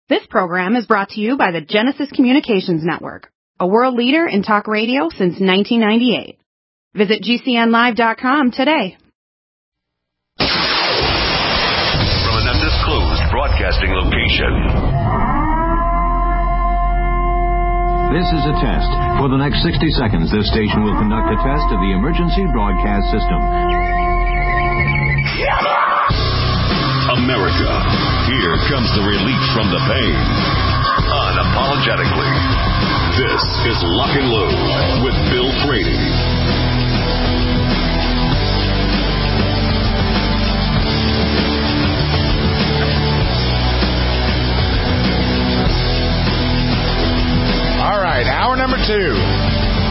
This program is brought to you by the Genesis Communications Network, a world leader in talk radio since 1998. Visit GCNlive.com today. From an undisclosed broadcasting location. This is a test. For the next 60 seconds, this station will conduct a test of the emergency broadcast system. America, here comes the relief from the pain. Unapologetically. This is Lock and Load with Bill Frady. All right, hour number 2.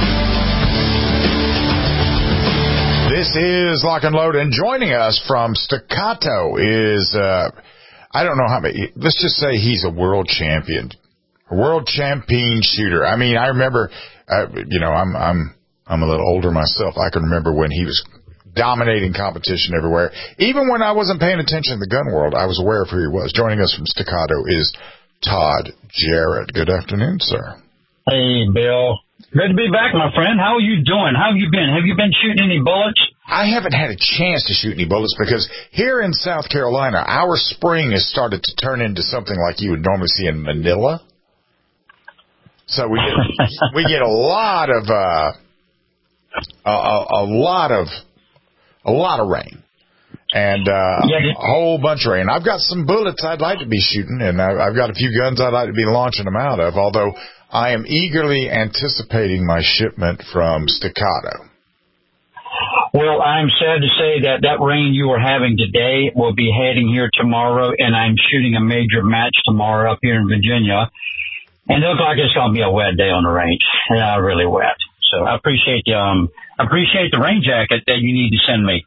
This is Lock and Load, and joining us from Staccato is, I don't know how many, let's just say he's a world champion shooter. I mean, I remember, I'm a little older myself. I can remember when he was dominating competition everywhere. Even when I wasn't paying attention to the gun world, I was aware of who he was. Joining us from Staccato is Todd Jarrett. Good afternoon, sir. Hey, Bill. Good to be back, my friend. How are you doing? How have you been? Have you been shooting any bullets? I haven't had a chance to shoot any bullets because here in South Carolina, our spring has started to turn into something like you would normally see in Manila. So we get a lot of rain. And a whole bunch of rain. I've got some bullets I'd like to be shooting, and I've got a few guns I'd like to be launching them out of, although I am eagerly anticipating my shipment from Staccato. Well, I'm sad to say that rain you are having today will be heading here tomorrow, and I'm shooting a major match tomorrow up here in Virginia. And it looks like it's going to be a wet day on the range. Really wet. So I appreciate the rain jacket that you need to send me.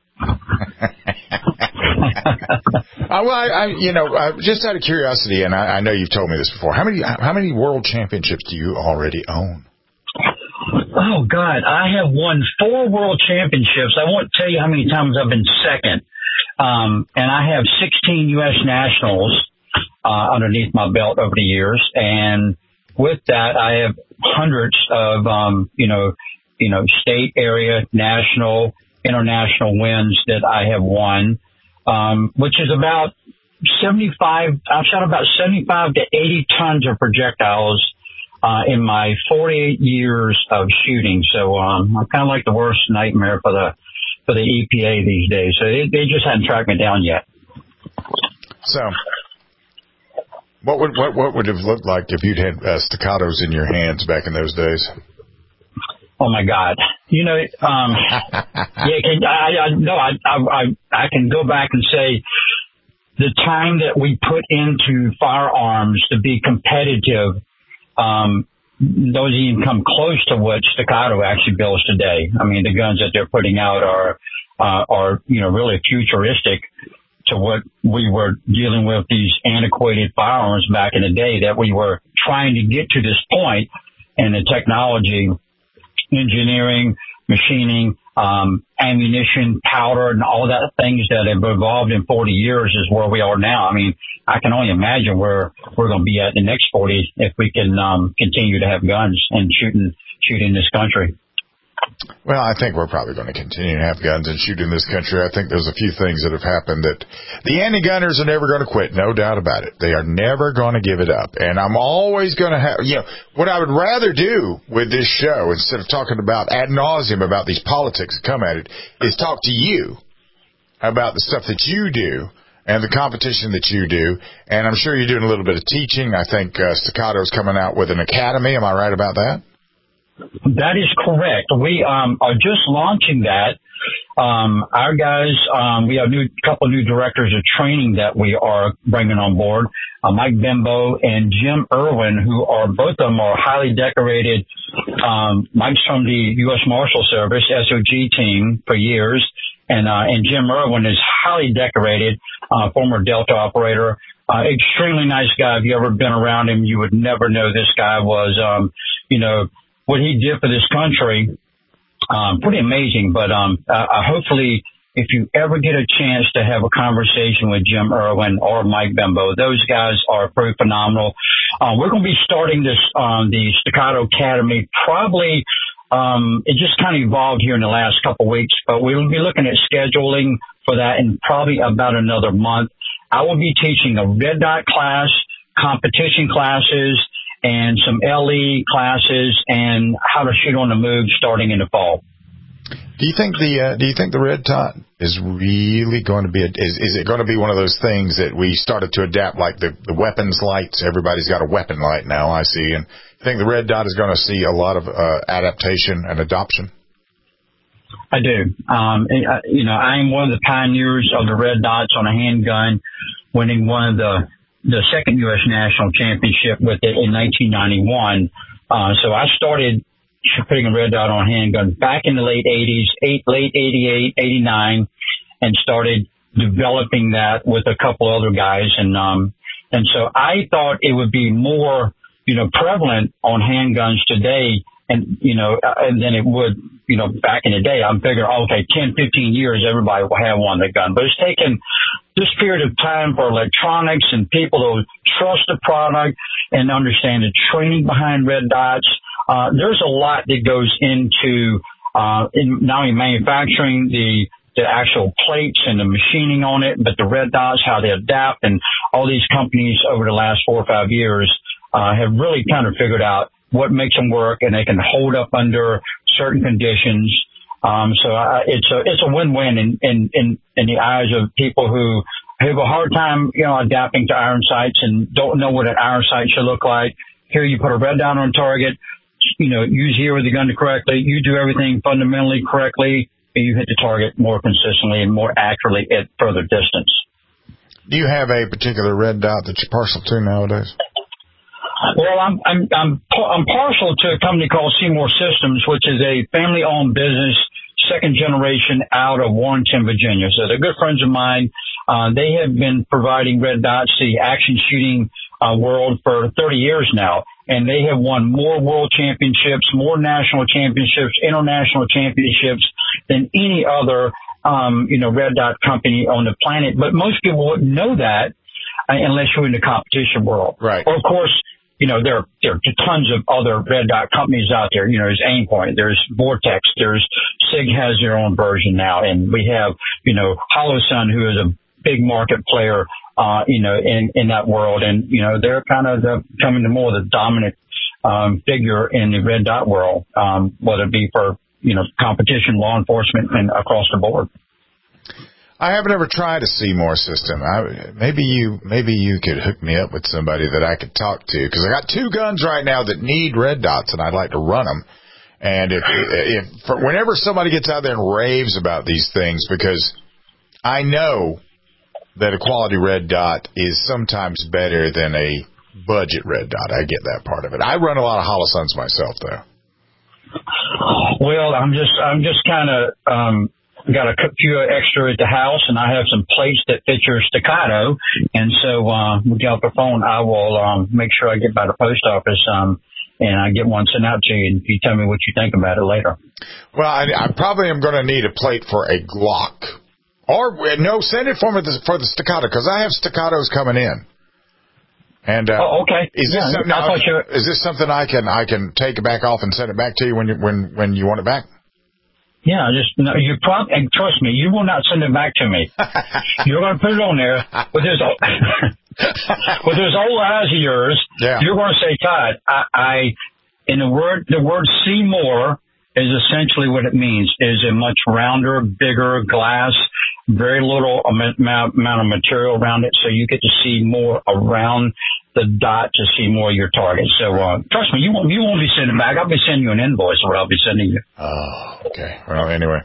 Well, just out of curiosity, and I know you've told me this before, how many world championships do you already own? Oh, God, I have won 4 world championships. I won't tell you how many times I've been second. And I have 16 U.S. nationals underneath my belt over the years. And with that, I have hundreds of, state, area, national, international wins that I have won, which is about 75. I've shot about 75 to 80 tons of projectiles in my 48 years of shooting. So I'm kind of like the worst nightmare for the EPA these days. So they just hadn't tracked me down yet. So what would it have looked like if you'd had staccatos in your hands back in those days? Oh my God! I can go back and say the time that we put into firearms to be competitive, those even come close to what Staccato actually builds today. I mean, the guns that they're putting out are really futuristic to what we were dealing with, these antiquated firearms back in the day that we were trying to get to this point, and the technology, engineering, machining, ammunition, powder, and all that things that have evolved in 40 years is where we are now. I mean, I can only imagine where we're going to be at the next 40 if we can continue to have guns and shoot in this country. Well, I think we're probably going to continue to have guns and shoot in this country. I think there's a few things that have happened that the anti-gunners are never going to quit, no doubt about it. They are never going to give it up. And I'm always going to have, what I would rather do with this show, instead of talking about ad nauseum about these politics that come at it, is talk to you about the stuff that you do and the competition that you do. And I'm sure you're doing a little bit of teaching. I think Staccato's coming out with an academy. Am I right about that? That is correct. We are just launching that. Our guys, we have a couple of new directors of training that we are bringing on board. Mike Bimbo and Jim Irwin, who are both of them are highly decorated. Mike's from the U.S. Marshal Service SOG team for years, and Jim Irwin is highly decorated, former Delta operator. Extremely nice guy. If you ever been around him, you would never know this guy was, what he did for this country, pretty amazing. But hopefully, if you ever get a chance to have a conversation with Jim Irwin or Mike Bembo, those guys are pretty phenomenal. We're going to be starting this, the Staccato Academy, probably, it just kind of evolved here in the last couple of weeks, but we'll be looking at scheduling for that in probably about another month. I will be teaching a red dot class, competition classes, and some LE classes, and how to shoot on the move starting in the fall. Do you think the red dot is really going to be is it going to be one of those things that we started to adapt, like the weapons lights? Everybody's got a weapon light now, I see. And you think the red dot is going to see a lot of adaptation and adoption? I do. I'm one of the pioneers of the red dots on a handgun, winning one of the second U.S. national championship with it in 1991. So I started putting a red dot on handgun back in the late 80s, late 88, 89, and started developing that with a couple other guys. And so I thought it would be more, prevalent on handguns today and then it would, back in the day. I'm figuring, okay, 10, 15 years, everybody will have one that gun. But it's taken this period of time for electronics and people to trust the product and understand the training behind red dots. There's a lot that goes into not only manufacturing the actual plates and the machining on it, but the red dots, how they adapt, and all these companies over the last 4 or 5 years have really kind of figured out what makes them work, and they can hold up under certain conditions. So it's a win-win in the eyes of people who have a hard time, adapting to iron sights and don't know what an iron sight should look like. Here you put a red dot on target, you zero the gun correctly, you do everything fundamentally correctly, and you hit the target more consistently and more accurately at further distance. Do you have a particular red dot that you're partial to nowadays? Well, I'm partial to a company called Seymour Systems, which is a family-owned business, second generation out of Warrenton, Virginia. So they're good friends of mine. They have been providing red dots to the action shooting world for 30 years now, and they have won more world championships, more national championships, international championships than any other, red dot company on the planet. But most people wouldn't know that unless you're in the competition world. Right. Or, of course, there are tons of other red dot companies out there. There's Aimpoint, there's Vortex, there's SIG has their own version now, and we have, Holosun, who is a big market player, in that world, and they're kind of becoming more the dominant figure in the red dot world, whether it be for competition, law enforcement, and across the board. I haven't ever tried a Seymour system. Maybe you could hook me up with somebody that I could talk to, because I got 2 guns right now that need red dots, and I'd like to run them. And whenever somebody gets out there and raves about these things, because I know that a quality red dot is sometimes better than a budget red dot. I get that part of it. I run a lot of Holosuns myself, though. Well, I'm just kind of got a few extra at the house, and I have some plates that fit your Staccato. And so we get off the phone, I will make sure I get by the post office and I get one sent out to you, and you tell me what you think about it later. Well, I probably am going to need a plate for a Glock. Or, no, send it for me for the Staccato, because I have Staccatos coming in. And okay. Is this something I can take it back off and send it back to you when you want it back? Yeah, and trust me, you will not send it back to me. You're going to put it on there with those old eyes of yours. Yeah. You're going to say, Todd, the word Seymour is essentially what it means. Is a much rounder, bigger glass, very little amount of material around it, so you get to see more around the dot to see more of your target. So trust me, you won't be sending back. I'll be sending you an invoice, or I'll be sending you. Oh, okay. Well, anyway,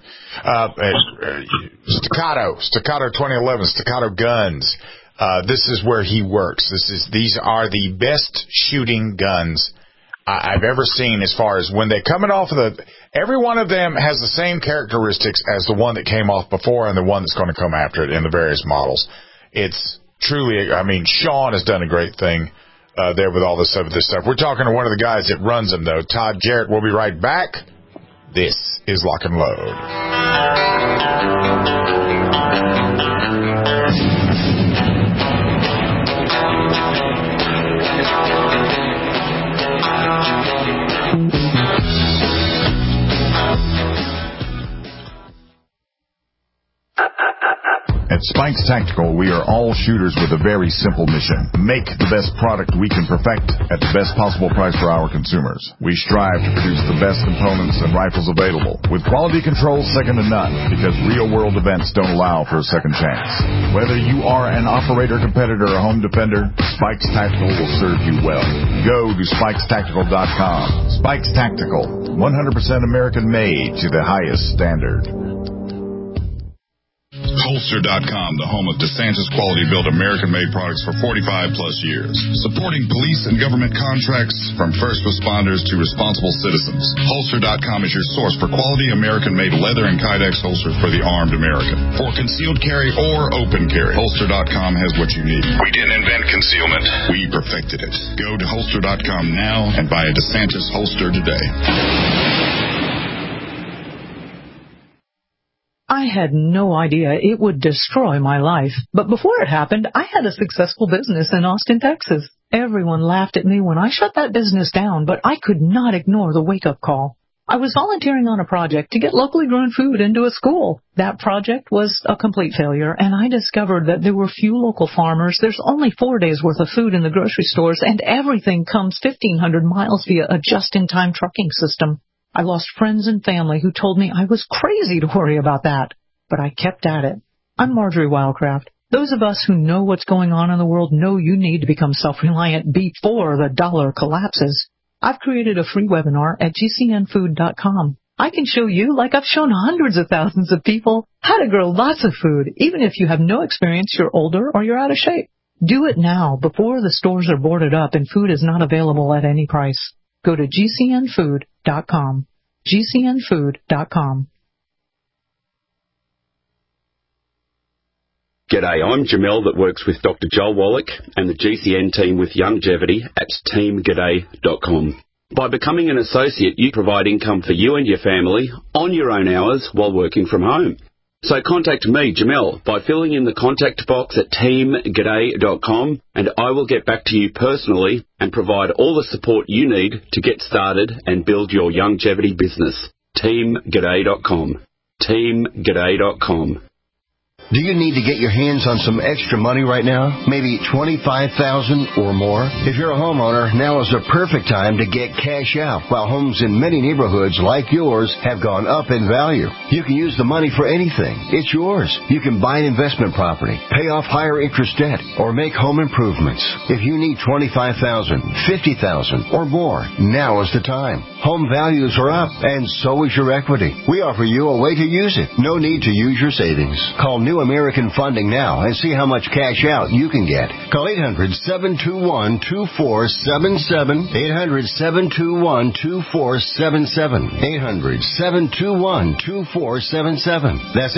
Staccato 2011, Staccato guns. This is where he works. These are the best shooting guns I've ever seen, as far as when they're coming off of every one of them has the same characteristics as the one that came off before and the one that's going to come after it in the various models. It's truly, Sean has done a great thing there with all this stuff. We're talking to one of the guys that runs them, though, Todd Jarrett. We'll be right back. This is Lock and Load. At Spikes Tactical, we are all shooters with a very simple mission. Make the best product we can perfect at the best possible price for our consumers. We strive to produce the best components and rifles available, with quality control second to none, because real-world events don't allow for a second chance. Whether you are an operator, competitor, or home defender, Spikes Tactical will serve you well. Go to SpikesTactical.com. Spikes Tactical, 100% American-made to the highest standard. Holster.com, the home of DeSantis quality-built American-made products for 45-plus years. Supporting police and government contracts from first responders to responsible citizens. Holster.com is your source for quality American-made leather and Kydex holsters for the armed American. For concealed carry or open carry, Holster.com has what you need. We didn't invent concealment. We perfected it. Go to Holster.com now and buy a DeSantis holster today. I had no idea it would destroy my life. But before it happened, I had a successful business in Austin, Texas. Everyone laughed at me when I shut that business down, but I could not ignore the wake-up call. I was volunteering on a project to get locally grown food into a school. That project was a complete failure, and I discovered that there were few local farmers. There's only 4 days' worth of food in the grocery stores, and everything comes 1,500 miles via a just-in-time trucking system. I lost friends and family who told me I was crazy to worry about that, but I kept at it. I'm Marjorie Wildcraft. Those of us who know what's going on in the world know you need to become self-reliant before the dollar collapses. I've created a free webinar at GCNfood.com. I can show you, like I've shown hundreds of thousands of people, how to grow lots of food, even if you have no experience, you're older, or you're out of shape. Do it now, before the stores are boarded up and food is not available at any price. Go to GCNfood.com. GCNfood.com. G'day, I'm Jamel that works with Dr. Joel Wallach and the GCN team with Longevity at teamg'day.com. By becoming an associate, you provide income for you and your family on your own hours while working from home. So contact me, Jamel, by filling in the contact box at teamg'day.com, and I will get back to you personally and provide all the support you need to get started and build your longevity business. teamg'day.com. teamg'day.com. Do you need to get your hands on some extra money right now? Maybe $25,000 or more? If you're a homeowner, now is the perfect time to get cash out while homes in many neighborhoods like yours have gone up in value. You can use the money for anything. It's yours. You can buy an investment property, pay off higher interest debt, or make home improvements. If you need $25,000, $50,000 or more, now is the time. Home values are up, and so is your equity. We offer you a way to use it. No need to use your savings. Call New American Funding now and see how much cash out you can get. Call 800-721-2477. 800-721-2477. 800-721-2477. That's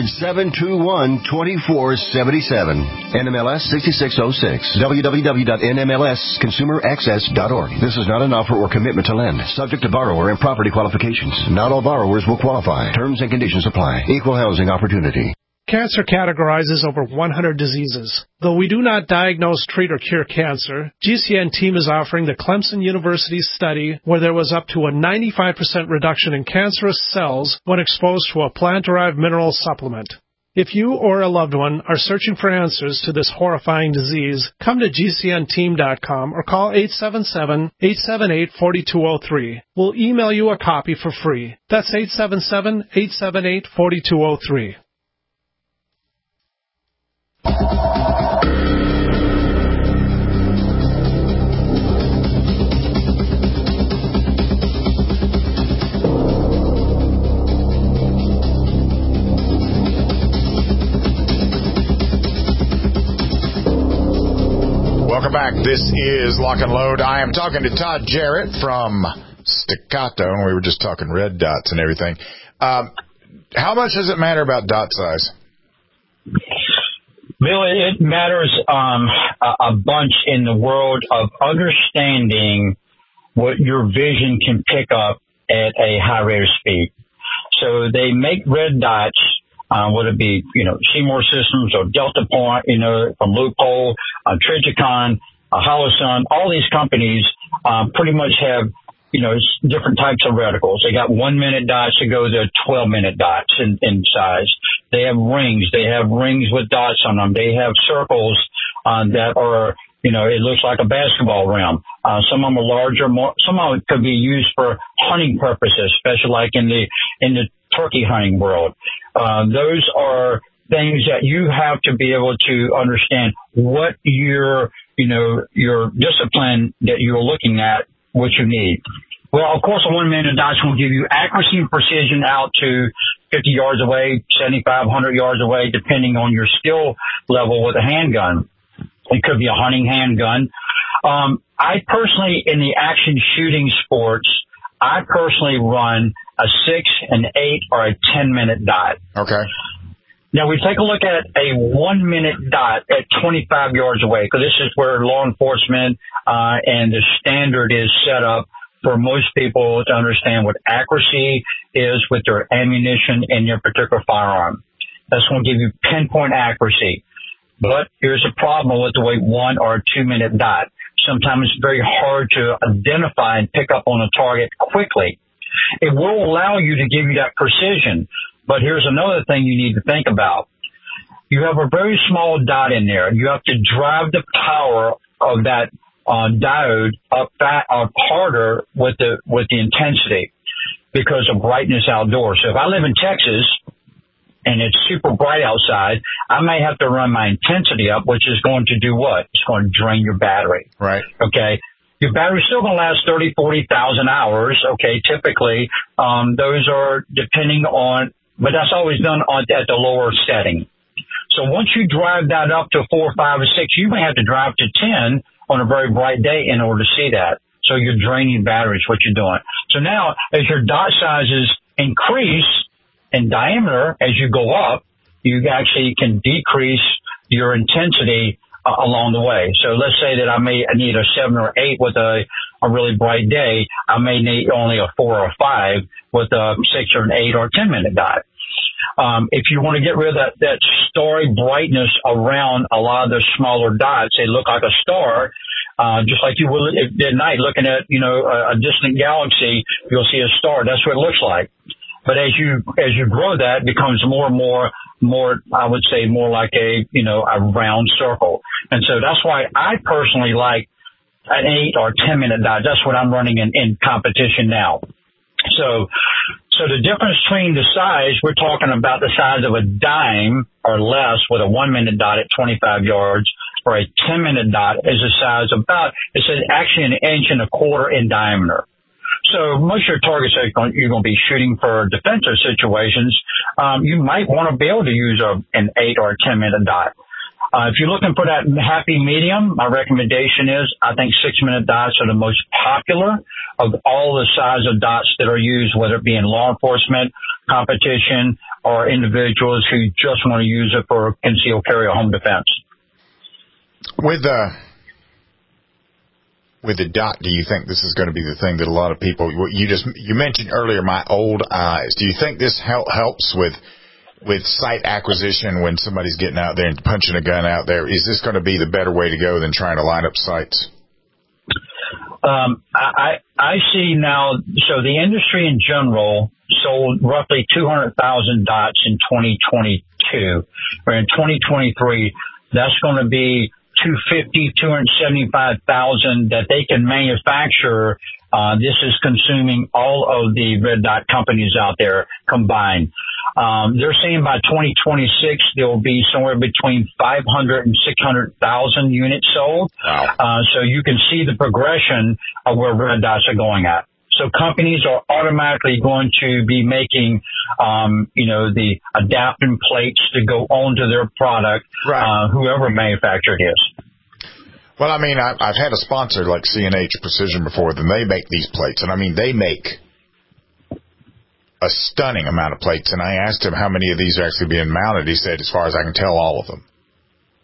800-721-2477. NMLS 6606. www.nmlsconsumeraccess.org. This is not an offer or commitment to lend. Subject to borrower and property qualifications. Not all borrowers will qualify. Terms and conditions apply. Equal housing opportunity. Cancer categorizes over 100 diseases. Though we do not diagnose, treat, or cure cancer, GCN team is offering the Clemson University study where there was up to a 95% reduction in cancerous cells when exposed to a plant-derived mineral supplement. If you or a loved one are searching for answers to this horrifying disease, come to GCNteam.com or call 877-878-4203. We'll email you a copy for free. That's 877-878-4203. Welcome back. This is Lock and Load. I am talking to Todd Jarrett from Staccato, and we were just talking red dots and everything. How much does it matter about dot size? Bill, it matters a bunch in the world of understanding what your vision can pick up at a high rate of speed. So they make red dots, whether it be, Seymour Systems or Delta Point, from Loophole, Trijicon, Holosun, all these companies, pretty much have, different types of reticles. They got 1 minute dots that go to 12 minute dots in size. They have rings. They have rings with dots on them. They have circles, that are, it looks like a basketball rim. Some of them are larger, some of them could be used for hunting purposes, especially like in the turkey hunting world. Those are things that you have to be able to understand what your discipline that you're looking at, what you need. Well, of course, a 1 minute dot's will give you accuracy and precision out to 50 yards away, 75, 100 yards away, depending on your skill level with a handgun. It could be a hunting handgun. I personally, in the action shooting sports, I personally run a 6, an 8, or a 10-minute dot. Okay. Now, we take a look at a 1 minute dot at 25 yards away, because this is where law enforcement and the standard is set up for most people to understand what accuracy is with their ammunition in your particular firearm. That's going to give you pinpoint accuracy. But here's a problem with the way 1 or 2 minute dot. Sometimes it's very hard to identify and pick up on a target quickly. It will allow you to give you that precision. But here's another thing you need to think about. You have a very small dot in there. You have to drive the power of that diode up harder with the intensity because of brightness outdoors. So if I live in Texas and it's super bright outside, I may have to run my intensity up, which is going to do what? It's going to drain your battery. Right. Okay. Your battery's still going to last 30, 40,000 hours. Okay. Typically, those are depending on, but that's always done at the lower setting. So once you drive that up to 4, 5, or 6, you may have to drive to 10 on a very bright day in order to see that. So you're draining batteries, what you're doing. So now, as your dot sizes increase in diameter as you go up, you actually can decrease your intensity along the way. So let's say that I need a 7 or 8 with a really bright day. I may need only a 4 or 5 with a 6 or an 8 or 10 minute dot. If you want to get rid of that starry brightness around a lot of those smaller dots, they look like a star, just like you will at night looking at, a distant galaxy, you'll see a star. That's what it looks like. But as you grow that, it becomes more and more, I would say more like a round circle. And so that's why I personally like an 8 or 10 minute dot. That's what I'm running in competition now. So the difference between the size, we're talking about the size of a dime or less with a 1 minute dot at 25 yards, or a 10 minute dot is a size it's actually 1.25 inches in diameter. So most of your targets you're going to be shooting for defensive situations, you might want to be able to use an 8 or a 10 minute dot. If you're looking for that happy medium, my recommendation is I think 6 minute dots are the most popular of all the size of dots that are used, whether it be in law enforcement, competition, or individuals who just want to use it for concealed carry or home defense. With the dot, do you think this is going to be the thing that a lot of people, you mentioned earlier, my old eyes. Do you think this helps with sight acquisition when somebody's getting out there and punching a gun out there? Is this going to be the better way to go than trying to line up sights? I see now, so the industry in general sold roughly 200,000 dots in 2022. Or in 2023, that's going to be 275,000 that they can manufacture. This is consuming all of the red dot companies out there combined. They're saying by 2026 there will be somewhere between 500 and 600,000 units sold. Wow. So you can see the progression of where red dots are going at. So companies are automatically going to be making, the adapting plates to go onto their product, right. Whoever manufacturer it is. Well, I mean, I've had a sponsor like C&H Precision before, and they make these plates, and I mean, they make a stunning amount of plates. And I asked him how many of these are actually being mounted. He said, as far as I can tell, all of them.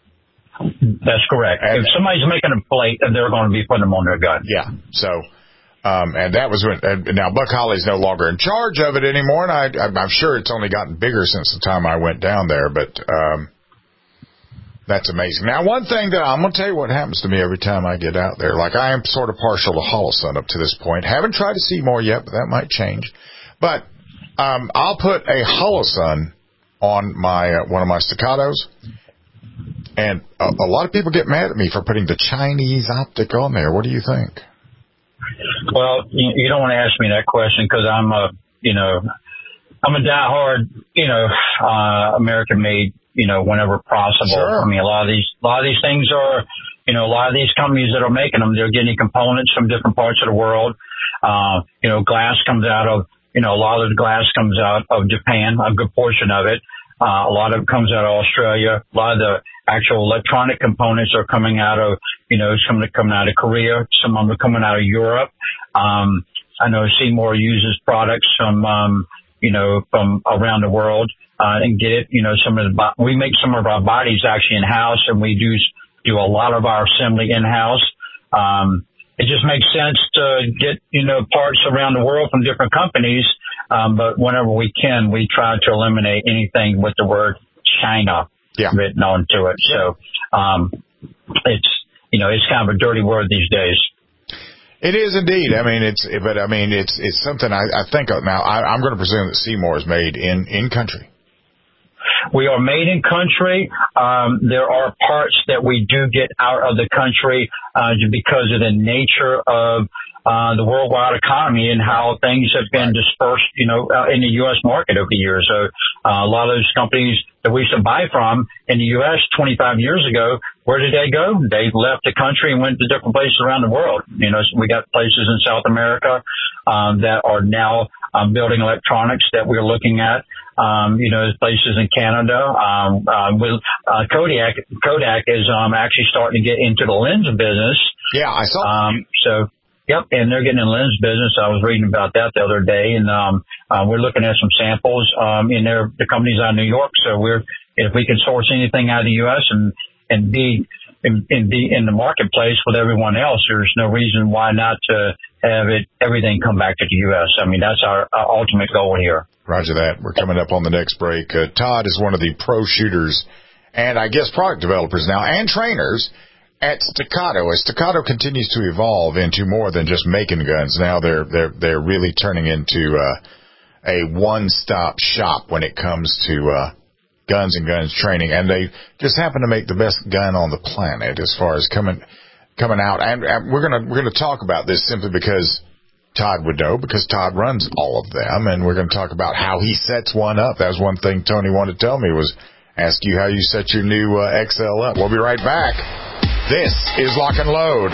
That's correct. If somebody's making a plate, they're going to be putting them on their gun. Yeah. So, And that was when, now Buck Holly's no longer in charge of it anymore, and I'm sure it's only gotten bigger since the time I went down there, but that's amazing. Now, one thing that I'm going to tell you what happens to me every time I get out there. Like, I am sort of partial to Holosun up to this point. Haven't tried to see more yet, but that might change. But I'll put a Holosun on my one of my Staccatos, and a lot of people get mad at me for putting the Chinese optic on there. What do you think? Well, you don't want to ask me that question because I'm a diehard, American made, whenever possible. Sure. I mean, a lot of these things are, a lot of these companies that are making them, they're getting components from different parts of the world. Glass comes out of, a lot of the glass comes out of Japan, a good portion of it. A lot of it comes out of Australia. A lot of the actual electronic components are coming out of, some of them coming out of Korea. Some of them are coming out of Europe. I know Seymour uses products from around the world, and get it, we make some of our bodies actually in-house, and we do a lot of our assembly in-house. It just makes sense to get, parts around the world from different companies. But whenever we can, we try to eliminate anything with the word China written onto it. So, it's kind of a dirty word these days. It is indeed. I mean, it's something I think of now. I'm going to presume that Seymour is made in country. We are made in country. There are parts that we do get out of the country because of the nature of the worldwide economy and how things have been dispersed, in the U.S. market over the years. So a lot of those companies that we used to buy from in the U.S. 25 years ago, where did they go? They left the country and went to different places around the world. So we got places in South America that are now building electronics that we're looking at. Places in Canada, with Kodak is actually starting to get into the lens business. Yeah, I saw. Yep, and they're getting in the lens business. I was reading about that the other day, and we're looking at some samples in the companies out of New York. So if we can source anything out of the U.S. and be in the marketplace with everyone else, there's no reason why not to have everything come back to the U.S. I mean, that's our ultimate goal here. Roger that. We're coming up on the next break. Todd is one of the pro shooters and I guess product developers now and trainers at Staccato. As Staccato continues to evolve into more than just making guns, now they're really turning into a one-stop shop when it comes to guns and guns training, and they just happen to make the best gun on the planet as far as coming out. And we're gonna talk about this simply because Todd would know, because Todd runs all of them, and we're going to talk about how he sets one up. That was one thing Tony wanted to tell me, was ask you how you set your new XL up. We'll be right back. This is Lock and Load.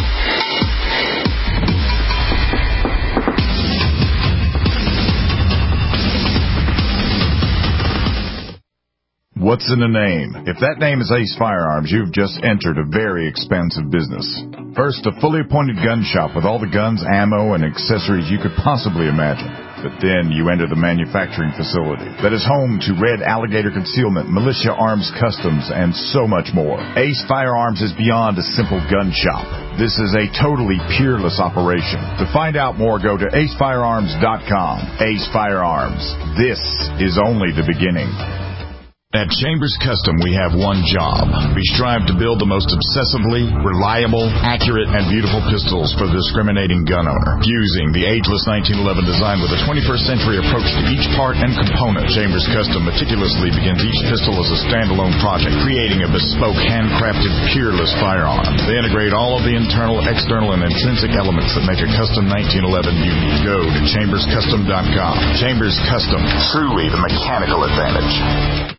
What's in a name? If that name is Ace Firearms, you've just entered a very expansive business. First, a fully appointed gun shop with all the guns, ammo, and accessories you could possibly imagine. But then you enter the manufacturing facility that is home to Red Alligator Concealment, Militia Arms Customs, and so much more. Ace Firearms is beyond a simple gun shop. This is a totally peerless operation. To find out more, go to acefirearms.com. Ace Firearms. This is only the beginning. At Chambers Custom, we have one job. We strive to build the most obsessively reliable, accurate, and beautiful pistols for the discriminating gun owner. Fusing the ageless 1911 design with a 21st century approach to each part and component, Chambers Custom meticulously begins each pistol as a standalone project, creating a bespoke, handcrafted, peerless firearm. They integrate all of the internal, external, and intrinsic elements that make a custom 1911 unique. Go to chamberscustom.com. Chambers Custom, truly the mechanical advantage.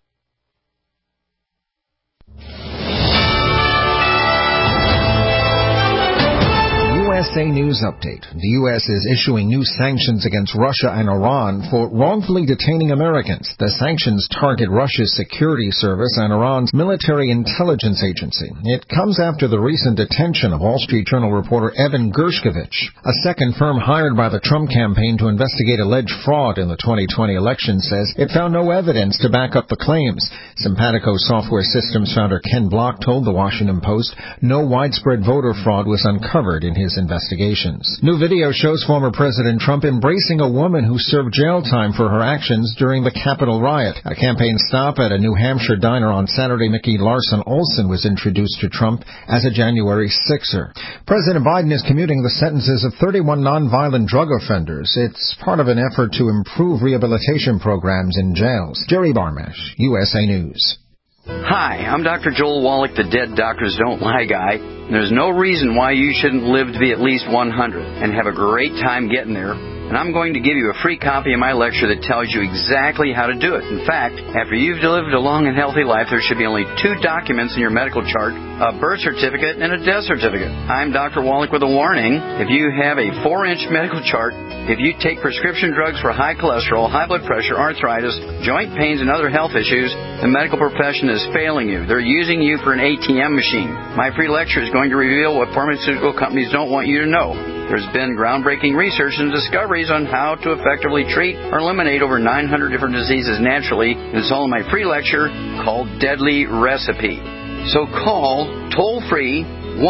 USA News Update. The U.S. is issuing new sanctions against Russia and Iran for wrongfully detaining Americans. The sanctions target Russia's security service and Iran's military intelligence agency. It comes after the recent detention of Wall Street Journal reporter Evan Gershkovich. A second firm hired by the Trump campaign to investigate alleged fraud in the 2020 election says it found no evidence to back up the claims. Simpatico Software Systems founder Ken Block told the Washington Post no widespread voter fraud was uncovered in his investigation. investigations. New video shows former President Trump embracing a woman who served jail time for her actions during the Capitol riot. A campaign stop at a New Hampshire diner on Saturday, Nikki Larson Olson was introduced to Trump as a January 6er. President Biden is commuting the sentences of 31 nonviolent drug offenders. It's part of an effort to improve rehabilitation programs in jails. Jerry Barmash, USA News. Hi, I'm Dr. Joel Wallach, the Dead Doctors Don't Lie guy. There's no reason why you shouldn't live to be at least 100 and have a great time getting there. And I'm going to give you a free copy of my lecture that tells you exactly how to do it. In fact, after you've lived a long and healthy life, there should be only 2 documents in your medical chart, a birth certificate and a death certificate. I'm Dr. Wallach with a warning. If you have a 4-inch medical chart, if you take prescription drugs for high cholesterol, high blood pressure, arthritis, joint pains, and other health issues, the medical profession is failing you. They're using you for an ATM machine. My free lecture is going to reveal what pharmaceutical companies don't want you to know. There's been groundbreaking research and discoveries on how to effectively treat or eliminate over 900 different diseases naturally. It's all in my free lecture called Deadly Recipe. So call toll-free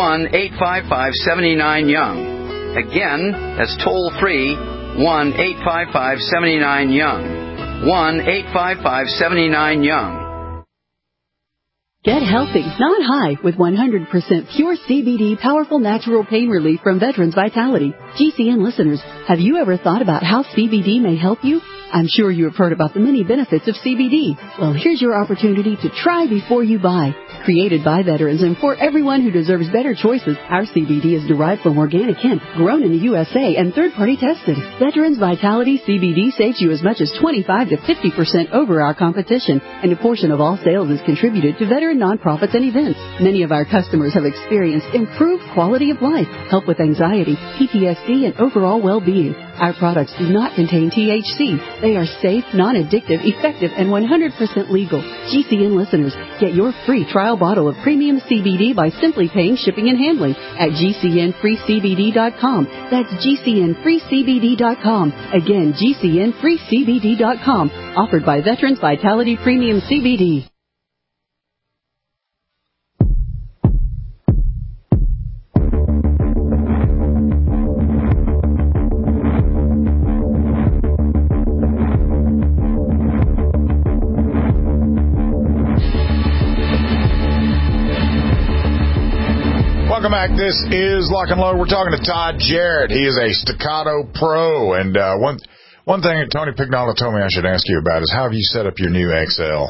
1-855-79-YOUNG. Again, that's toll-free 1-855-79-YOUNG. 1-855-79-YOUNG. Get healthy, not high, with 100% pure CBD powerful natural pain relief from Veterans Vitality. GCN listeners, have you ever thought about how CBD may help you? I'm sure you have heard about the many benefits of CBD. Well, here's your opportunity to try before you buy. Created by veterans and for everyone who deserves better choices, our CBD is derived from organic hemp, grown in the USA, and third-party tested. Veterans Vitality CBD saves you as much as 25 to 50% over our competition, and a portion of all sales is contributed to veteran nonprofits and events. Many of our customers have experienced improved quality of life, help with anxiety, PTSD, and overall well-being. Our products do not contain THC. They are safe, non-addictive, effective, and 100% legal. GCN listeners, get your free trial bottle of premium CBD by simply paying shipping and handling at GCNFreeCBD.com. That's GCNFreeCBD.com. Again, GCNFreeCBD.com. Offered by Veterans Vitality Premium CBD. Welcome back. This is Lock and Load. We're talking to Todd Jarrett. He is a Staccato Pro. And one thing that Tony Pignola told me I should ask you about is how have you set up your new XL?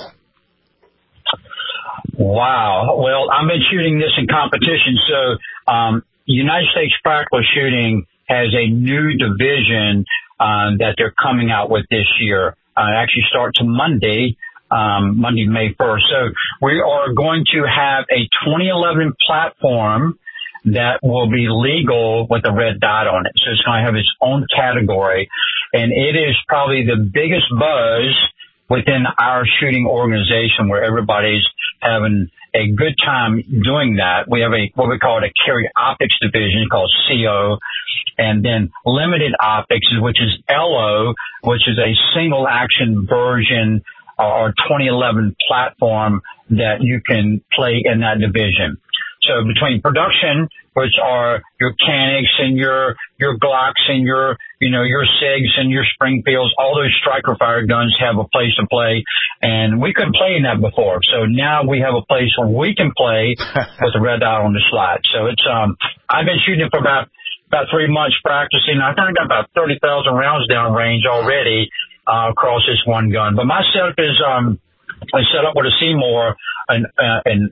Wow. Well, I've been shooting this in competition. So United States Practical Shooting has a new division that they're coming out with this year. It actually starts Monday, May 1st. So we are going to have a 2011 platform that will be legal with a red dot on it. So it's going to have its own category. And it is probably the biggest buzz within our shooting organization where everybody's having a good time doing that. We have what we call a carry optics division called CO, and then limited optics, which is LO, which is a single action version or 2011 platform that you can play in that division. So between production, which are your Canics and your Glocks and your SIGs and your Springfields, all those striker fire guns have a place to play. And we couldn't play in that before. So now we have a place where we can play with the red dot on the slide. So it's, I've been shooting for about 3 months practicing. I think I got about 30,000 rounds down range already, across this one gun. But my setup is, I set up with a Seymour, an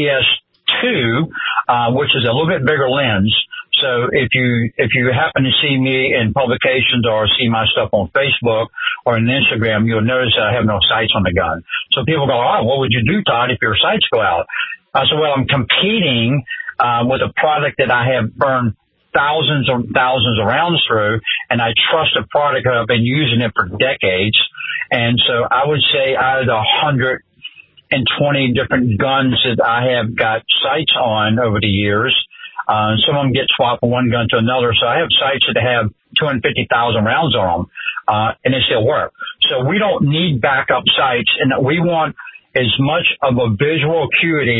RTS-2, which is a little bit bigger lens. So if you happen to see me in publications or see my stuff on Facebook or on Instagram, you'll notice I have no sights on the gun. So people go, oh, what would you do, Todd, if your sights go out? I said, well, I'm competing with a product that I have burned thousands of rounds through, and I trust the product. I've been using it for decades. And so I would say out of the 120 different guns that I have got sights on over the years, some of them get swapped from one gun to another. So I have sights that have 250,000 rounds on them, and they still work. So we don't need backup sights, and we want as much of a visual acuity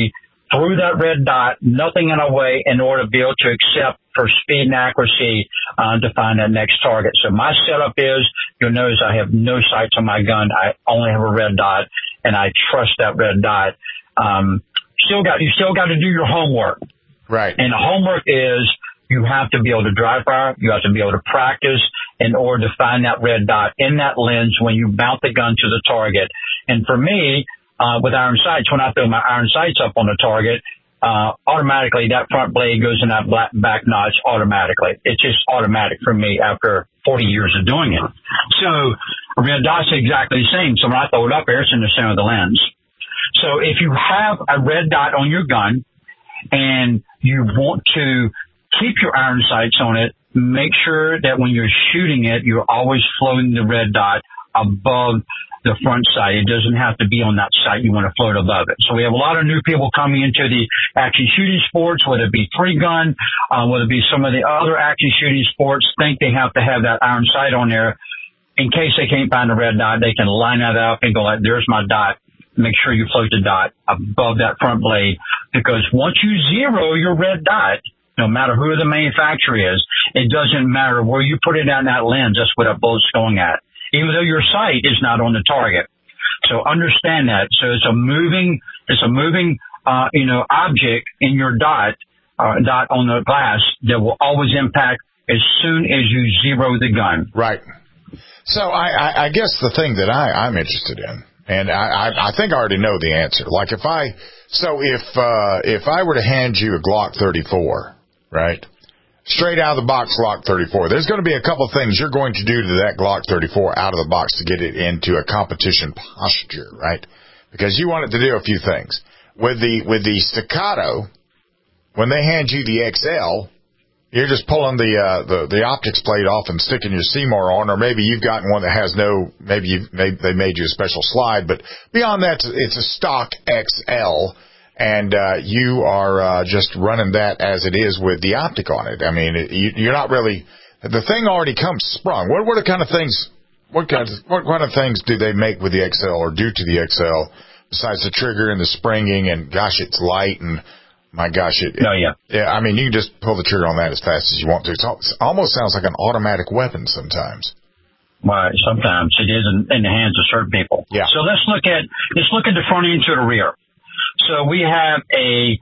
through that red dot, nothing in our way, in order to be able to accept for speed and accuracy to find that next target. So my setup is, you'll notice I have no sights on my gun. I only have a red dot, and I trust that red dot. You still got to do your homework. Right. And the homework is you have to be able to dry fire. You have to be able to practice in order to find that red dot in that lens when you mount the gun to the target. And for me, with iron sights, when I throw my iron sights up on the target, automatically that front blade goes in that back notch automatically. It's just automatic for me after 40 years of doing it. So a red dot's exactly the same. So when I throw it up there, it's in the center of the lens. So if you have a red dot on your gun and you want to keep your iron sights on it, make sure that when you're shooting it, you're always floating the red dot above the front sight. It doesn't have to be on that sight. You want to float above it. So we have a lot of new people coming into the action shooting sports, whether it be free gun, whether it be some of the other action shooting sports, think they have to have that iron sight on there. In case they can't find the red dot, they can line that up and go like, there's my dot. Make sure you float the dot above that front blade, because once you zero your red dot, no matter who the manufacturer is, it doesn't matter where you put it on that lens. That's what a bullet's going at, even though your sight is not on the target. So understand that. So it's a moving object in your dot on the glass that will always impact as soon as you zero the gun. Right. So I guess the thing that I'm interested in, and I think I already know the answer. Like if I were to hand you a Glock 34, right? Straight out of the box Glock 34. There's going to be a couple of things you're going to do to that Glock 34 out of the box to get it into a competition posture, right? Because you want it to do a few things. With the Staccato, when they hand you the XL, you're just pulling the optics plate off and sticking your C-more on, or maybe you've gotten one that has they made you a special slide, but beyond that, it's a stock XL. And you are just running that as it is with the optic on it. I mean, you're not really. The thing already comes sprung. What kind of things? What kind of things do they make with the XL or do to the XL besides the trigger and the springing? And gosh, it's light and my gosh, yeah. I mean, you can just pull the trigger on that as fast as you want to. It almost sounds like an automatic weapon sometimes. Right, sometimes it is in the hands of certain people. Yeah. So let's look at the front end to the rear. So we have a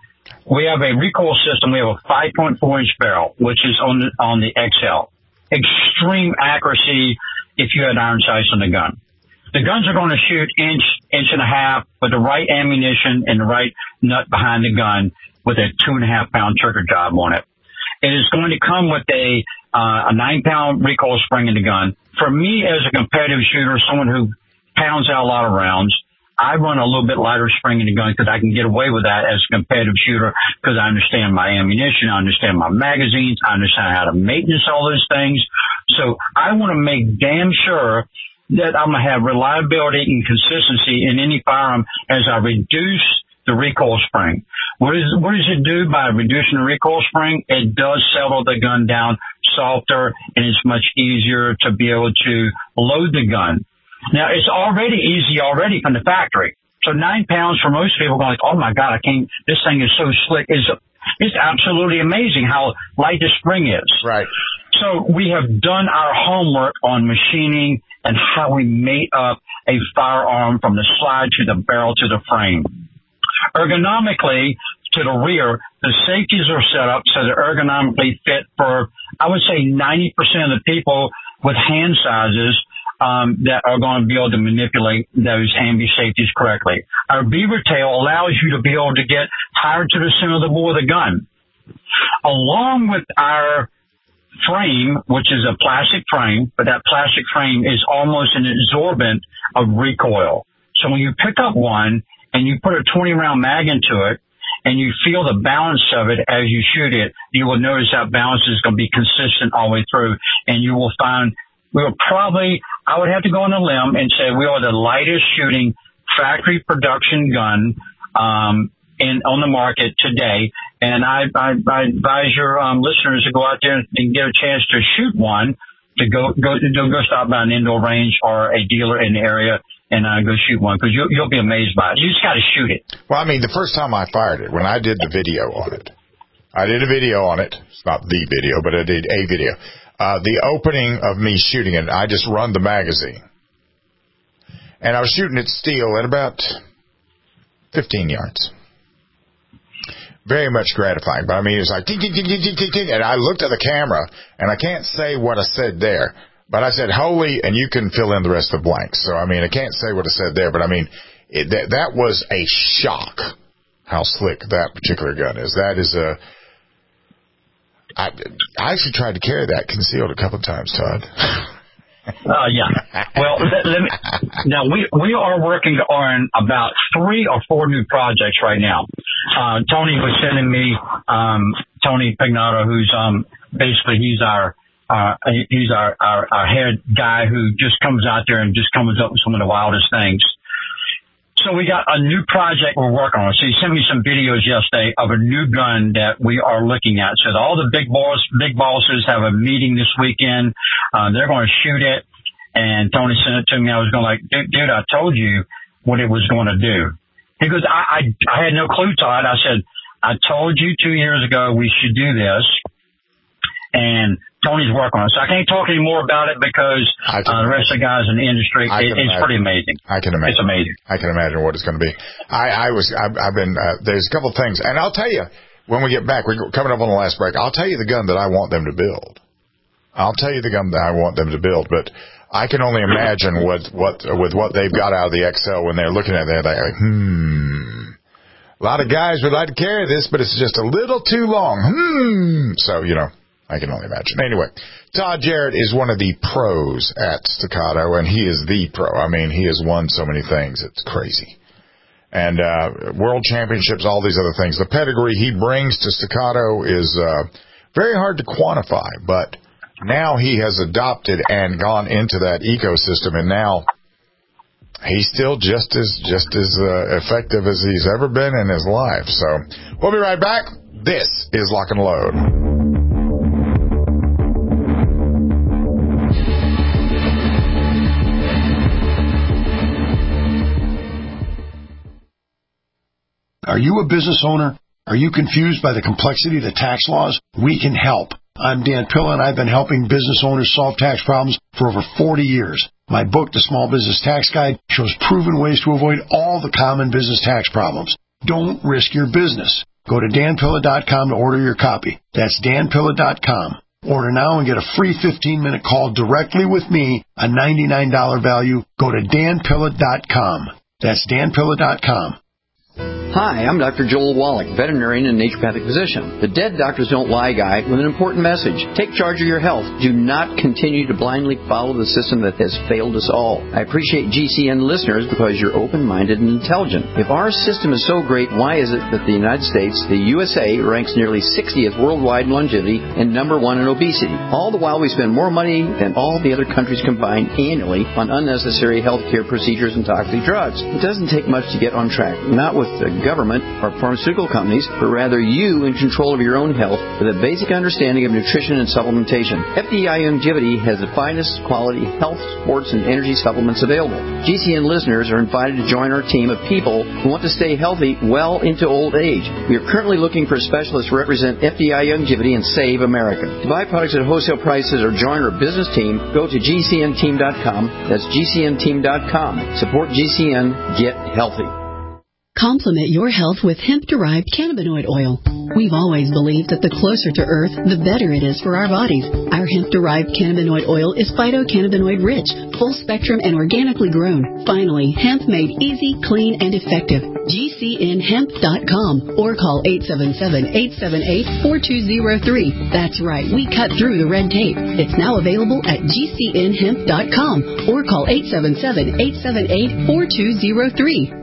recoil system. We have a 5.4-inch barrel, which is on the XL. Extreme accuracy if you had iron sights on the gun. The guns are going to shoot inch and a half with the right ammunition and the right nut behind the gun with a 2.5-pound trigger job on it. It is going to come with a 9-pound recoil spring in the gun. For me, as a competitive shooter, someone who pounds out a lot of rounds, I run a little bit lighter spring in the gun because I can get away with that as a competitive shooter because I understand my ammunition, I understand my magazines, I understand how to maintenance all those things. So I want to make damn sure that I'm going to have reliability and consistency in any firearm as I reduce the recoil spring. What does it do by reducing the recoil spring? It does settle the gun down softer, and it's much easier to be able to load the gun. Now, it's already easy from the factory. So 9 pounds for most people going like, oh my God, this thing is so slick. It's absolutely amazing how light the spring is. Right. So we have done our homework on machining and how we made up a firearm from the slide to the barrel to the frame. Ergonomically, to the rear, the safeties are set up so they're ergonomically fit for, I would say, 90% of the people with hand sizes that are going to be able to manipulate those Hamby safeties correctly. Our beaver tail allows you to be able to get higher to the center of the bore of the gun. Along with our frame, which is a plastic frame, but that plastic frame is almost an absorbent of recoil. So when you pick up one and you put a 20-round mag into it and you feel the balance of it as you shoot it, you will notice that balance is going to be consistent all the way through, and you will find I would have to go on a limb and say we are the lightest shooting factory production gun on the market today. And I advise your listeners to go out there and get a chance to shoot one, to go stop by an indoor range or a dealer in the area and go shoot one, because you'll be amazed by it. You just got to shoot it. Well, I mean, the first time I fired it, when I did the video on it, It's not the video, but I did a video. The opening of me shooting it, I just run the magazine. And I was shooting it steel at about 15 yards. Very much gratifying. But I mean, it was like, ding, ding, ding, ding, ding, ding, and I looked at the camera, and I can't say what I said there. But I said, holy, and you can fill in the rest of the blanks. So, I mean, I can't say what I said there, but I mean, that was a shock how slick that particular gun is. That is I actually tried to carry that concealed a couple of times, Todd. Yeah. Well, now we are working on about 3 or 4 new projects right now. Tony was sending me, Tony Pignato, who's, basically he's our head guy who just comes out there and just comes up with some of the wildest things. So we got a new project we're working on. So he sent me some videos yesterday of a new gun that we are looking at. So all the big bosses have a meeting this weekend. They're going to shoot it. And Tony sent it to me. I was going like, dude, I told you what it was going to do. He goes, I had no clue, Todd. I said, I told you 2 years ago we should do this. And Tony's working on it. So I can't talk any more about it because the rest of the guys in the industry, it's pretty amazing. I can imagine. It's amazing. I can imagine what it's going to be. I've been, there's a couple of things. And I'll tell you, when we get back, we're coming up on the last break, I'll tell you the gun that I want them to build. But I can only imagine with what they've got out of the XL when they're looking at that, they're like, a lot of guys would like to carry this, but it's just a little too long. So, I can only imagine. Anyway, Todd Jarrett is one of the pros at Staccato, and he is the pro. I mean, he has won so many things. It's crazy. And world championships, all these other things. The pedigree he brings to Staccato is very hard to quantify, but now he has adopted and gone into that ecosystem, and now he's still just as effective as he's ever been in his life. So we'll be right back. This is Lock and Load. Are you a business owner? Are you confused by the complexity of the tax laws? We can help. I'm Dan Pilla, and I've been helping business owners solve tax problems for over 40 years. My book, The Small Business Tax Guide, shows proven ways to avoid all the common business tax problems. Don't risk your business. Go to danpilla.com to order your copy. That's danpilla.com. Order now and get a free 15-minute call directly with me, a $99 value. Go to danpilla.com. That's danpilla.com. Hi, I'm Dr. Joel Wallach, veterinarian and naturopathic physician. The Dead Doctors Don't Lie guy with an important message. Take charge of your health. Do not continue to blindly follow the system that has failed us all. I appreciate GCN listeners because you're open-minded and intelligent. If our system is so great, why is it that the United States, the USA, ranks nearly 60th worldwide in longevity and number 1 in obesity? All the while we spend more money than all the other countries combined annually on unnecessary health care procedures and toxic drugs. It doesn't take much to get on track. Not with the government or pharmaceutical companies, but rather you in control of your own health with a basic understanding of nutrition and supplementation. FDI Longevity has the finest quality health, sports, and energy supplements available. GCN listeners are invited to join our team of people who want to stay healthy well into old age. We are currently looking for specialists to represent FDI Longevity and Save America. To buy products at wholesale prices or join our business team, go to GCNteam.com. That's GCNteam.com. Support GCN. Get healthy. Complement your health with hemp-derived cannabinoid oil. We've always believed that the closer to Earth, the better it is for our bodies. Our hemp-derived cannabinoid oil is phytocannabinoid-rich, full-spectrum, and organically grown. Finally, hemp made easy, clean, and effective. GCNhemp.com or call 877-878-4203. That's right, we cut through the red tape. It's now available at GCNhemp.com or call 877-878-4203.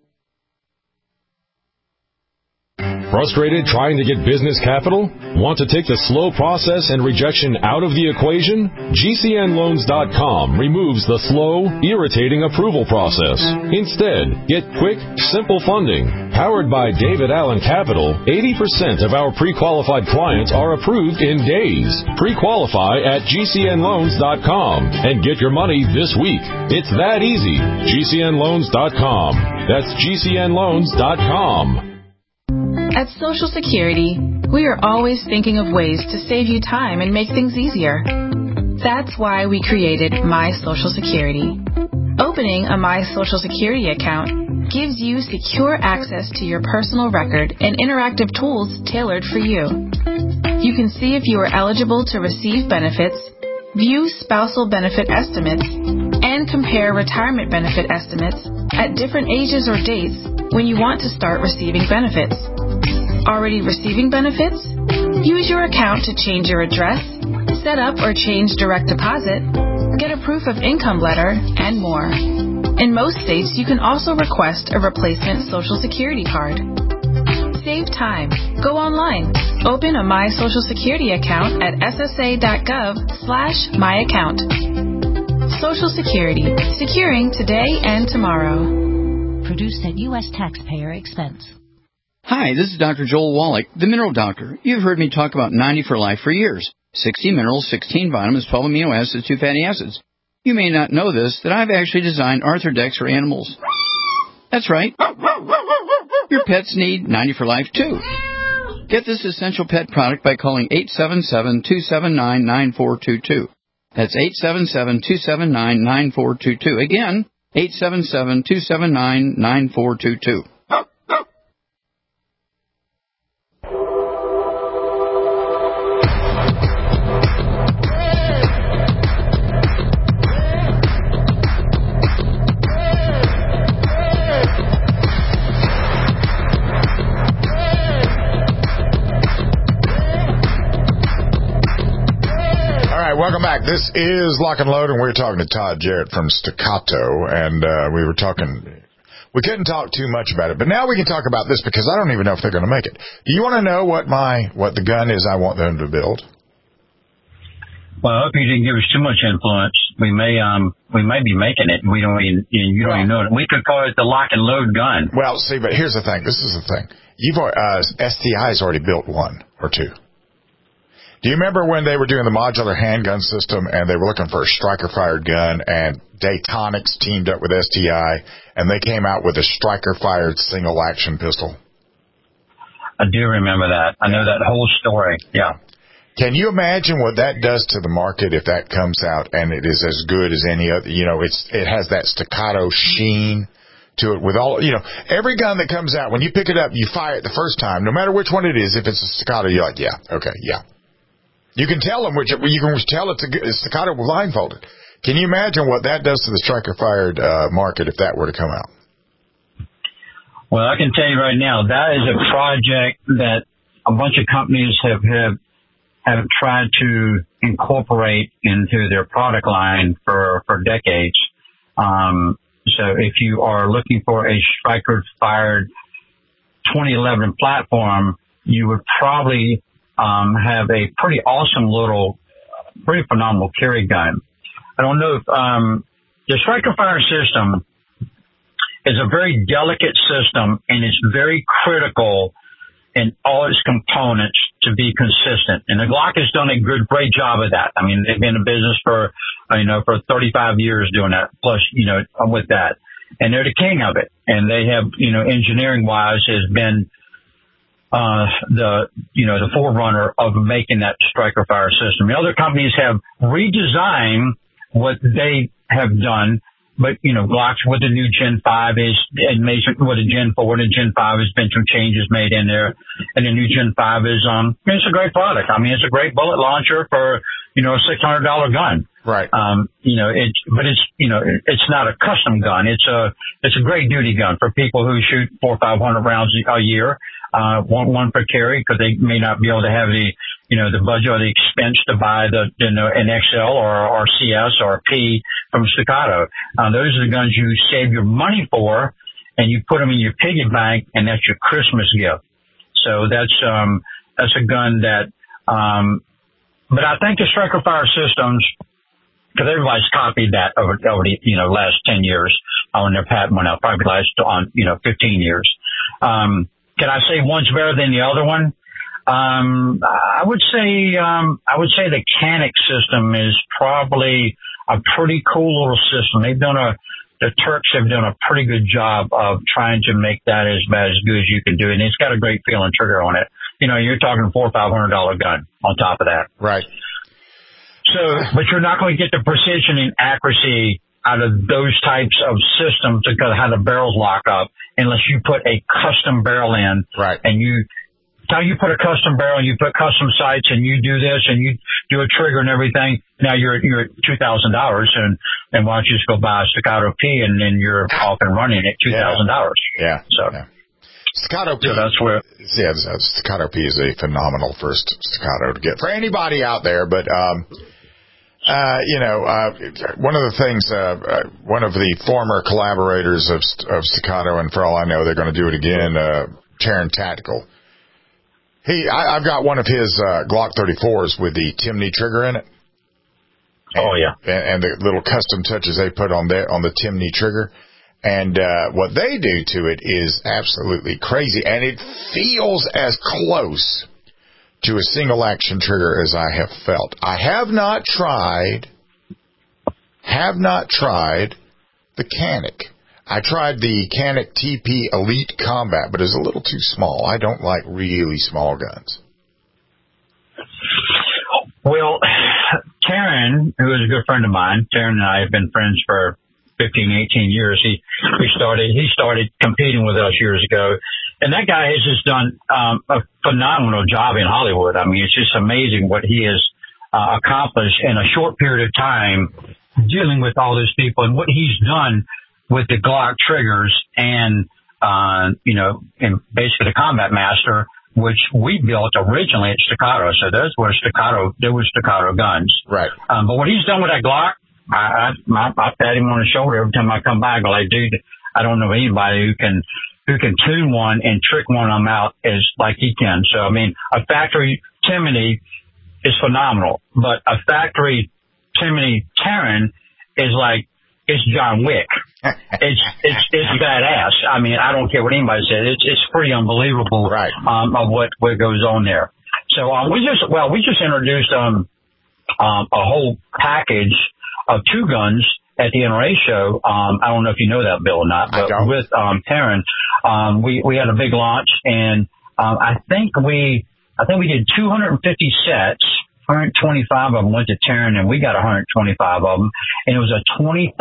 Frustrated trying to get business capital? Want to take the slow process and rejection out of the equation? GCNloans.com removes the slow, irritating approval process. Instead, get quick, simple funding. Powered by David Allen Capital, 80% of our pre-qualified clients are approved in days. Pre-qualify at GCNloans.com and get your money this week. It's that easy. GCNloans.com. That's GCNloans.com. At Social Security, we are always thinking of ways to save you time and make things easier. That's why we created My Social Security. Opening a My Social Security account gives you secure access to your personal record and interactive tools tailored for you. You can see if you are eligible to receive benefits, view spousal benefit estimates, and compare retirement benefit estimates at different ages or dates when you want to start receiving benefits. Already receiving benefits? Use your account to change your address, set up or change direct deposit, get a proof of income letter, and more. In most states, you can also request a replacement Social Security card. Save time. Go online. Open a My Social Security account at ssa.gov/myaccount. Social Security. Securing today and tomorrow. Produced at U.S. taxpayer expense. Hi, this is Dr. Joel Wallach, the Mineral Doctor. You've heard me talk about 90 for Life for years. 60 minerals, 16 vitamins, 12 amino acids, 2 fatty acids. You may not know this, that I've actually designed Arthrodex for animals. That's right. Your pets need 90 for Life, too. Get this essential pet product by calling 877-279-9422. That's 877-279-9422. Again, 877-279-9422. Welcome back. This is Lock and Load, and we're talking to Todd Jarrett from Staccato, and we couldn't talk too much about it, but now we can talk about this because I don't even know if they're going to make it. Do you want to know what the gun is I want them to build? Well, I hope you didn't give us too much influence. We may be making it. You don't even know it. We could call it the Lock and Load gun. Well, see, but here's the thing. This is the thing. STI's already built one or two. Do you remember when they were doing the modular handgun system and they were looking for a striker-fired gun, and Daytonics teamed up with STI and they came out with a striker-fired single-action pistol? I do remember that. I know that whole story. Yeah. Can you imagine what that does to the market if that comes out and it is as good as any other? You know, it has that staccato sheen to it with all, every gun that comes out, when you pick it up, you fire it the first time, no matter which one it is. If it's a staccato, you're like, yeah, okay, yeah. You can tell them you can tell it's a staccato blindfolded. Can you imagine what that does to the striker-fired market if that were to come out? Well, I can tell you right now, that is a project that a bunch of companies have tried to incorporate into their product line for decades. So if you are looking for a striker-fired 2011 platform, you would probably have a pretty awesome pretty phenomenal carry gun. I don't know if the striker fire system is a very delicate system, and it's very critical in all its components to be consistent. And the Glock has done a great job of that. I mean, they've been in business for 35 years doing that, plus, with that. And they're the king of it. And they have, engineering wise has been the forerunner of making that striker fire system. The other companies have redesigned what they have done, but Glocks with the new Gen 5 with a Gen 4 and a Gen 5 has been some changes made in there, and the new Gen 5 is it's a great product. I mean, it's a great bullet launcher for a $600 gun. Right. It's not a custom gun. It's a great duty gun for people who shoot 400 or 500 rounds a year. One per carry, because they may not be able to have the budget or the expense to buy an XL or CS or P from Staccato. Those are the guns you save your money for, and you put them in your piggy bank, and that's your Christmas gift. So that's a gun that, but I think the striker fire systems because everybody's copied that over the, last 10 years when their patent went out, probably last 15 years. Can I say one's better than the other one? I would say the Canic system is probably a pretty cool little system. The Turks have done a pretty good job of trying to make that as good as you can do. And it's got a great feeling trigger on it. You're talking $400 or $500 gun on top of that. Right. So, but you're not going to get the precision and accuracy out of those types of systems because of how the barrels lock up unless you put a custom barrel in. Right. And how you put a custom barrel and you put custom sights and you do this and you do a trigger and everything. Now you're at $2,000 and why don't you just go buy a Staccato P and then you're off and running at $2,000. Yeah. So. Yeah. Staccato P. So that's where. Yeah, Staccato P is a phenomenal first staccato to get for anybody out there. But, one of the things, one of the former collaborators of Staccato, and for all I know, they're going to do it again, Terran Tactical. I've got one of his Glock 34s with the Timney trigger in it. Oh yeah, and the little custom touches they put on the Timney trigger, and what they do to it is absolutely crazy, and it feels as close to a single action trigger as I have felt. I have not tried the Canic. I tried the Canic TP Elite Combat, but it's a little too small. I don't like really small guns. Well, Terran, who is a good friend of mine, Terran and I have been friends for 15, 18 years. He started competing with us years ago. And that guy has just done a phenomenal job in Hollywood. I mean, it's just amazing what he has accomplished in a short period of time dealing with all those people and what he's done with the Glock triggers and basically the Combat Master, which we built originally at Staccato. So those were Staccato guns. Right. But what he's done with that Glock, I pat him on the shoulder every time I come by. I go like, dude, I don't know anybody who can tune one and trick one of them out as like he can. So, I mean, a factory Timney is phenomenal, but a factory Timney Terran is like, it's John Wick. It's badass. I mean, I don't care what anybody says. It's pretty unbelievable, right? Of what goes on there. So we just introduced a whole package of two guns at the NRA show. I don't know if you know that, Bill, or not, but with Terran, we had a big launch, and I think we did 250 sets. 125 of them went to Terran, and we got 125 of them. And it was a $20,000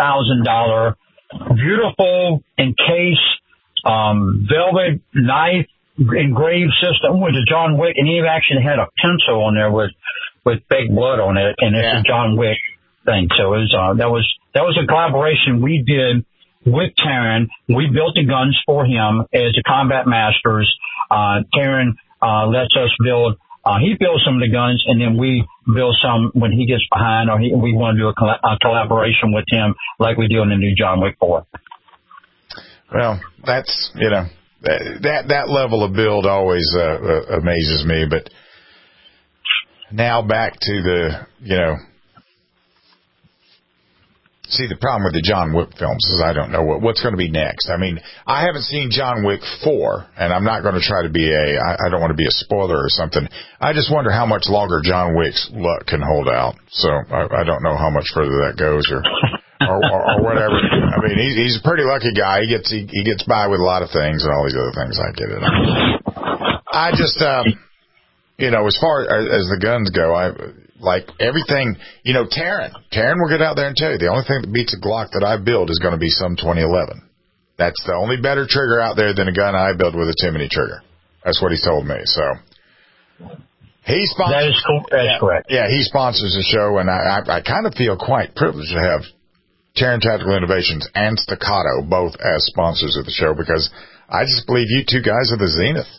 beautiful encased velvet knife engraved system with a John Wick, and he actually had a pencil on there with fake blood on it, and it's a John Wick thing. So it was that was a collaboration we did with Terran. We built the guns for him as a Combat Masters. Terran lets us build. He builds some of the guns, and then we build some when he gets behind, or we want to do a collaboration with him like we do in the new John Wick 4. Well, that's, that level of build always amazes me. But now back to the, see, the problem with the John Wick films is I don't know what's going to be next. I mean, I haven't seen John Wick 4, and I'm not going to try to be I don't want to be a spoiler or something. I just wonder how much longer John Wick's luck can hold out. So I don't know how much further that goes or whatever. I mean, he's a pretty lucky guy. He gets by with a lot of things and all these other things. I get it. I just, as far as the guns go, like everything, Terran will get out there and tell you the only thing that beats a Glock that I build is going to be some 2011. That's the only better trigger out there than a gun I build with a Timney trigger. That's what he told me. So he sponsors. That is cool. That's correct. Yeah, he sponsors the show, and I kind of feel quite privileged to have Terran Tactical Innovations and Staccato both as sponsors of the show, because I just believe you two guys are the zenith.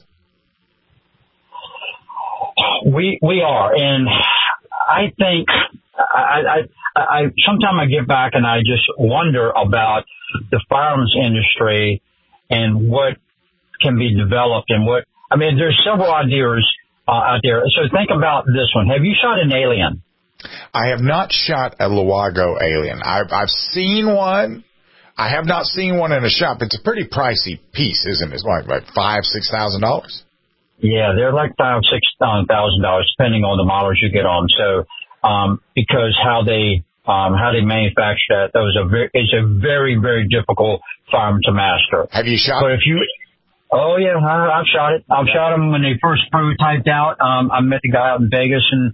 We are, and I think I sometimes I get back and I just wonder about the firearms industry and what can be developed and there's several ideas out there. So think about this one. Have you shot an alien? I have not shot a Luago Alien. I've seen one. I have not seen one in a shop. It's a pretty pricey piece, isn't it? It's like $5,000-$6,000. Yeah, they're like $5,000-$6,000 depending on the models you get on. So, because how they manufacture that, it's a very, very difficult firearm to master. Have you shot? But oh yeah, I've shot it. I've shot them when they first prototyped out. I met the guy out in Vegas, and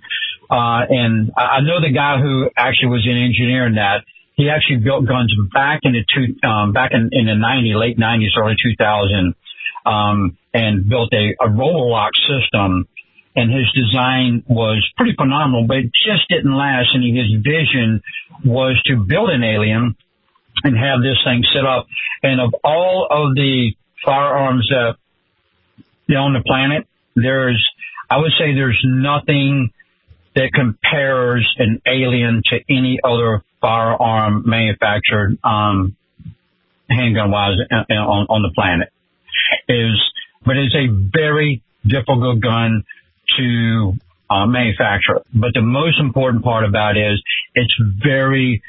I know the guy who actually was an engineer in that. He actually built guns back in the late 90s, early 2000, and built a roller lock system. And his design was pretty phenomenal, but it just didn't last. And his vision was to build an Alien and have this thing set up. And of all of the firearms on the planet, I would say there's nothing that compares an Alien to any other firearm manufactured handgun-wise on the planet. But it's a very difficult gun to manufacture. But the most important part about it is it's very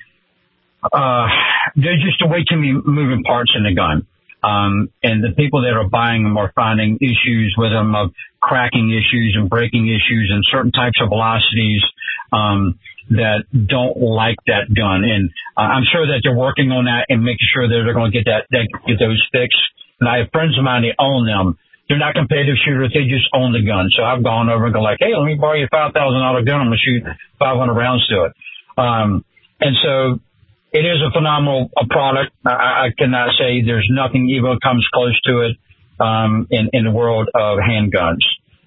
there's just way too many moving parts in the gun. And the people that are buying them are finding issues with them of cracking issues and breaking issues and certain types of velocities that don't like that gun. And I'm sure that they're working on that and making sure that they're going to get those fixed. And I have friends of mine that own them. They're not competitive shooters. They just own the gun. So I've gone over and go like, hey, let me borrow your $5,000 gun. I'm going to shoot 500 rounds to it. And so it is a phenomenal product. I cannot say there's nothing even comes close to it in the world of handguns.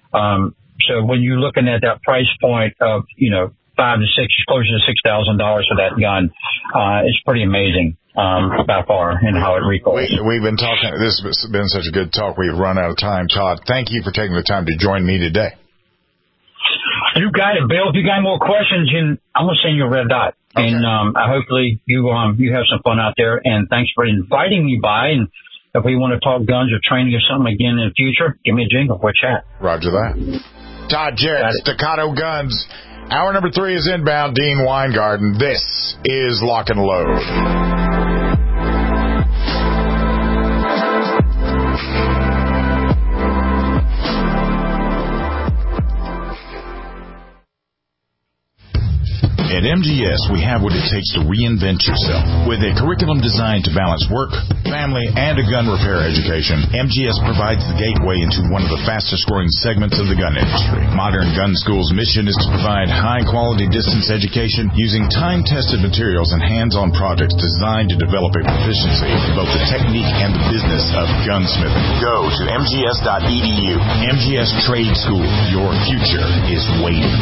So when you're looking at that price point of, closer to $6,000 for that gun, it's pretty amazing by far in how it recoils. We've been talking. This has been such a good talk. We've run out of time, Todd. Thank you for taking the time to join me today. You got it, Bill. If you got more questions, I'm going to send you a red dot. Okay. And hopefully you have some fun out there. And thanks for inviting me by. And if we want to talk guns or training or something again in the future, give me a jingle. We'll chat. Roger that. Todd Jarrett, Staccato Guns. Hour number 3 is inbound. Dean Weingarten. This is Lock and Load. At MGS, we have what it takes to reinvent yourself. With a curriculum designed to balance work, family, and a gun repair education, MGS provides the gateway into one of the fastest-growing segments of the gun industry. Modern Gun School's mission is to provide high-quality distance education using time-tested materials and hands-on projects designed to develop a proficiency in both the technique and the business of gunsmithing. Go to mgs.edu. MGS Trade School. Your future is waiting.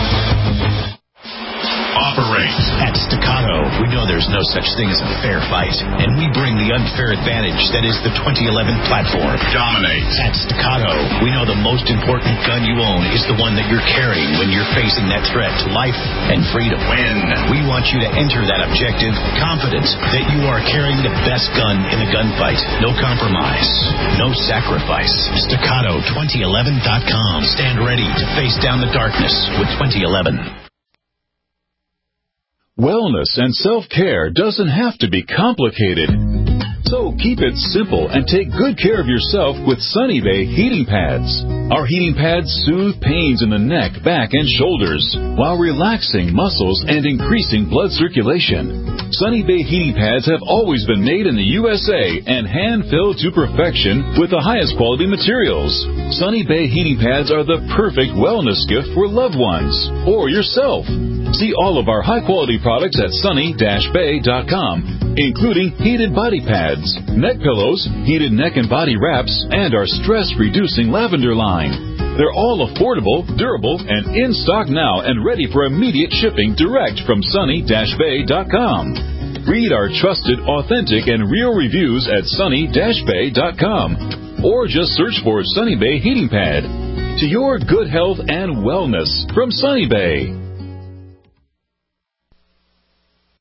Operate. At Staccato, we know there's no such thing as a fair fight, and we bring the unfair advantage that is the 2011 platform. Dominate. At Staccato, we know the most important gun you own is the one that you're carrying when you're facing that threat to life and freedom. Win. We want you to enter that objective confident that you are carrying the best gun in the gunfight. No compromise. No sacrifice. Staccato2011.com. Stand ready to face down the darkness with 2011. Wellness and self-care doesn't have to be complicated. So keep it simple and take good care of yourself with Sunny Bay heating pads. Our heating pads soothe pains in the neck, back, and shoulders while relaxing muscles and increasing blood circulation. Sunny Bay heating pads have always been made in the USA and hand-filled to perfection with the highest quality materials. Sunny Bay heating pads are the perfect wellness gift for loved ones or yourself. See all of our high-quality products at sunny-bay.com, including heated body pads, neck pillows, heated neck and body wraps, and our stress-reducing lavender line. They're all affordable, durable, and in stock now and ready for immediate shipping direct from sunny-bay.com. Read our trusted, authentic, and real reviews at sunny-bay.com or just search for Sunny Bay Heating Pad. To your good health and wellness from Sunny Bay.